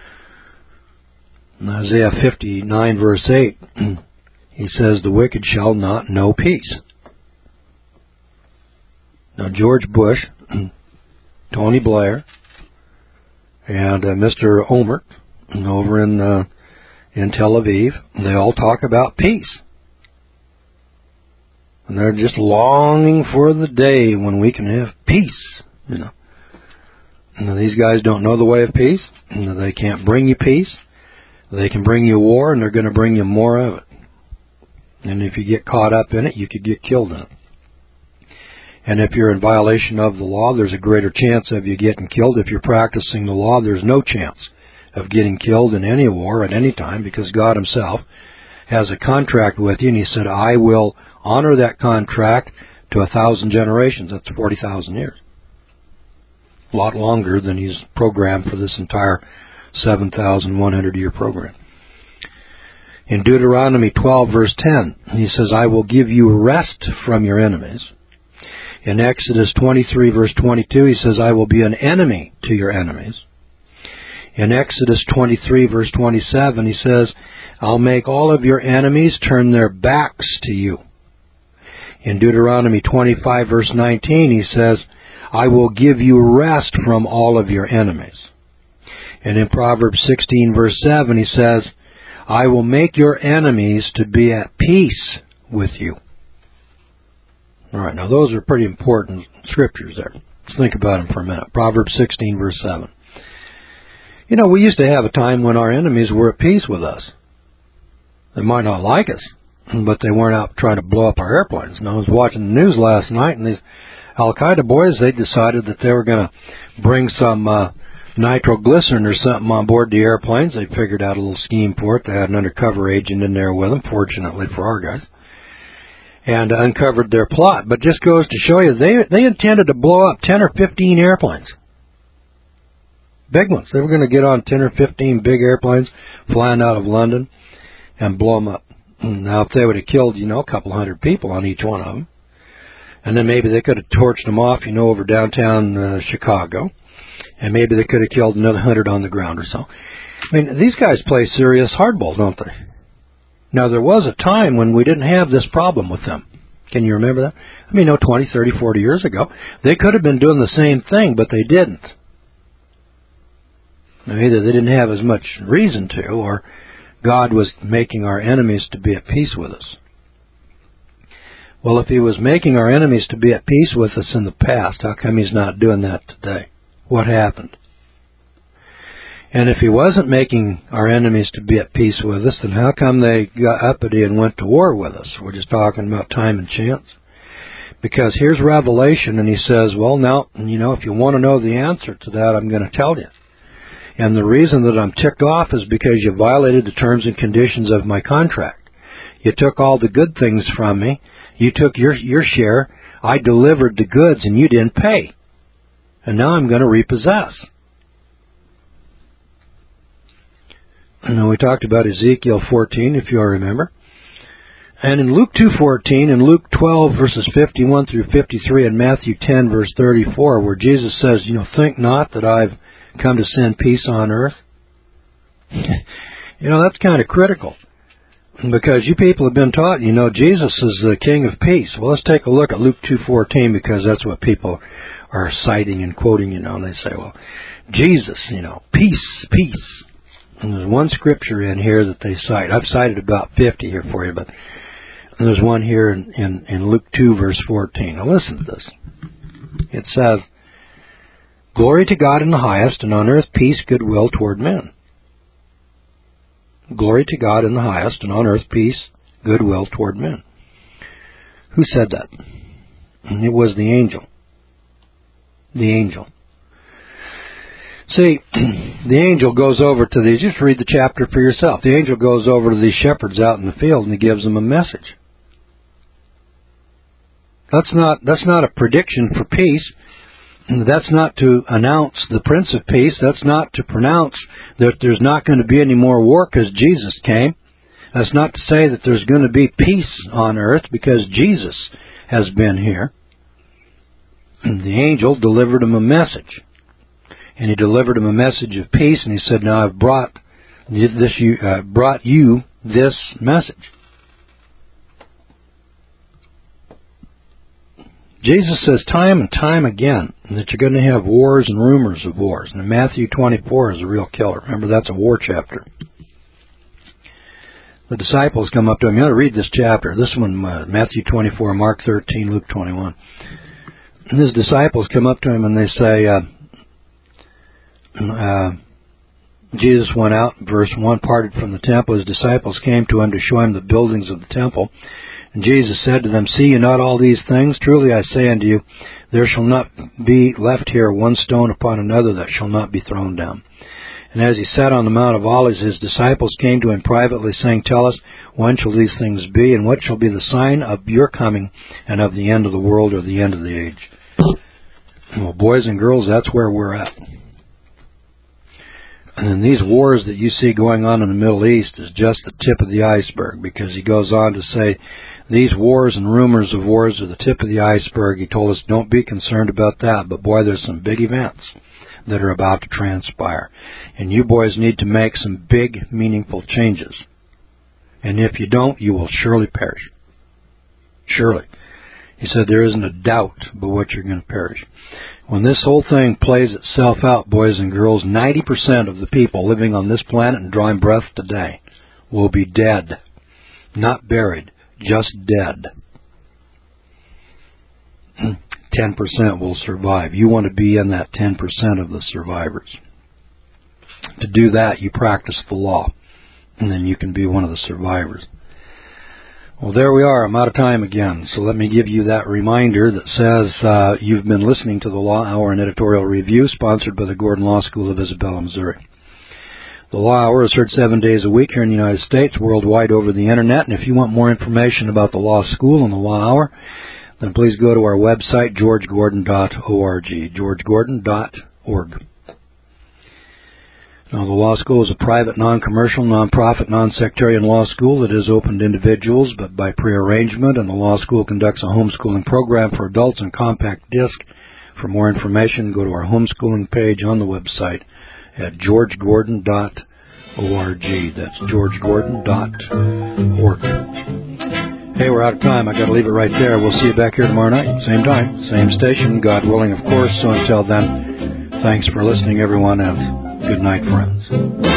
In Isaiah fifty-nine verse eight, he says, the wicked shall not know peace. Now, George Bush, Tony Blair, and uh, Mister Olmert over in uh, in Tel Aviv, they all talk about peace. And they're just longing for the day when we can have peace, you know. And these guys don't know the way of peace. And they can't bring you peace. They can bring you war, and they're going to bring you more of it. And if you get caught up in it, you could get killed in it. And if you're in violation of the law, there's a greater chance of you getting killed. If you're practicing the law, there's no chance of getting killed in any war at any time, because God himself has a contract with you, and he said, I will honor that contract to a thousand generations. That's forty thousand years. A lot longer than he's programmed for this entire seven thousand one hundred year program. In Deuteronomy twelve, verse ten, he says, I will give you rest from your enemies. In Exodus twenty-three, verse twenty-two, he says, I will be an enemy to your enemies. In Exodus twenty-three, verse twenty-seven, he says, I'll make all of your enemies turn their backs to you. In Deuteronomy twenty-five, verse nineteen, he says, I will give you rest from all of your enemies. And in Proverbs sixteen, verse seven, he says, I will make your enemies to be at peace with you. All right, now those are pretty important scriptures there. Let's think about them for a minute. Proverbs sixteen, verse seven. You know, we used to have a time when our enemies were at peace with us. They might not like us, but they weren't out trying to blow up our airplanes. And I was watching the news last night, and these Al-Qaeda boys, they decided that they were going to bring some uh, nitroglycerin or something on board the airplanes. They figured out a little scheme for it. They had an undercover agent in there with them, fortunately for our guys, and uncovered their plot. But just goes to show you, they they intended to blow up ten or fifteen airplanes. Big ones. They were going to get on ten or fifteen big airplanes flying out of London and blow them up. Now, if they would have killed, you know, a couple hundred people on each one of them, and then maybe they could have torched them off, you know, over downtown uh, Chicago, and maybe they could have killed another hundred on the ground or so. I mean, these guys play serious hardball, don't they? Now, there was a time when we didn't have this problem with them. Can you remember that? I mean, no, twenty, thirty, forty years ago, they could have been doing the same thing, but they didn't. Now, either they didn't have as much reason to, or God was making our enemies to be at peace with us. Well, if he was making our enemies to be at peace with us in the past, how come he's not doing that today? What happened? And if he wasn't making our enemies to be at peace with us, then how come they got uppity and went to war with us? We're just talking about time and chance. Because here's Revelation, and he says, well, now, you know, if you want to know the answer to that, I'm going to tell you. And the reason that I'm ticked off is because you violated the terms and conditions of my contract. You took all the good things from me. You took your your share. I delivered the goods, and you didn't pay. And now I'm going to repossess. And we talked about Ezekiel fourteen, if you all remember. And in Luke two fourteen, and Luke twelve, verses fifty-one through fifty-three, and Matthew ten, verse thirty-four, where Jesus says, you know, think not that I've come to send peace on earth. You know, that's kind of critical. Because you people have been taught, you know, Jesus is the King of peace. Well, let's take a look at Luke two fourteen, because that's what people are citing and quoting, you know, and they say, well, Jesus, you know, peace, peace. And there's one scripture in here that they cite. I've cited about fifty here for you, but there's one here in, in, in Luke two, verse fourteen. Now listen to this. It says, glory to God in the highest, and on earth peace, goodwill toward men. Glory to God in the highest, and on earth peace, goodwill toward men. Who said that? It was the angel. The angel. See, the angel goes over to these, just read the chapter for yourself. The angel goes over to these shepherds out in the field and he gives them a message. That's not, that's not a prediction for peace. That's not to announce the Prince of Peace. That's not to pronounce that there's not going to be any more war because Jesus came. That's not to say that there's going to be peace on earth because Jesus has been here. And the angel delivered him a message. And he delivered him a message of peace, and he said, now I've brought this, you, uh, brought you this message. Jesus says time and time again that you're going to have wars and rumors of wars. And Matthew twenty-four is a real killer. Remember, that's a war chapter. The disciples come up to him. You got to read this chapter. This one, uh, Matthew twenty-four, Mark thirteen, Luke twenty-one. And his disciples come up to him and they say, uh, uh, Jesus went out, verse one, parted from the temple. His disciples came to him to show him the buildings of the temple. And Jesus said to them, see you not all these things? Truly I say unto you, there shall not be left here one stone upon another that shall not be thrown down. And as he sat on the Mount of Olives, his disciples came to him privately, saying, tell us, when shall these things be, and what shall be the sign of your coming and of the end of the world or the end of the age? Well, boys and girls, that's where we're at. And then these wars that you see going on in the Middle East is just the tip of the iceberg, because he goes on to say these wars and rumors of wars are the tip of the iceberg. He told us don't be concerned about that, but boy, there's some big events that are about to transpire. And you boys need to make some big, meaningful changes. And if you don't, you will surely perish. Surely. He said there isn't a doubt but what you're going to perish. When this whole thing plays itself out, boys and girls, ninety percent of the people living on this planet and drawing breath today will be dead. Not buried, just dead. ten percent will survive. You want to be in that ten percent of the survivors. To do that, you practice the law, and then you can be one of the survivors. Well, there we are. I'm out of time again, so let me give you that reminder that says uh, you've been listening to the Law Hour and Editorial Review, sponsored by the Gordon Law School of Isabella, Missouri. The Law Hour is heard seven days a week here in the United States, worldwide over the Internet, and if you want more information about the Law School and the Law Hour, then please go to our website, george gordon dot org, george gordon dot org. Now, the law school is a private, non-commercial, non-profit, non-sectarian law school that is open to individuals, but by prearrangement, and the law school conducts a homeschooling program for adults on compact disc. For more information, go to our homeschooling page on the website at george gordon dot org. That's george gordon dot org. Hey, we're out of time. I got to leave it right there. We'll see you back here tomorrow night, same time, same station, God willing, of course. So until then, thanks for listening, everyone, and good night, friends.